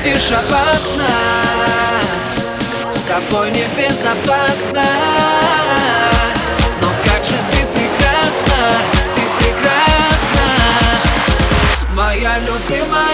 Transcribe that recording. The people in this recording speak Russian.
видишь, опасно, с тобой небезопасно. Но как же ты прекрасна, моя любимая.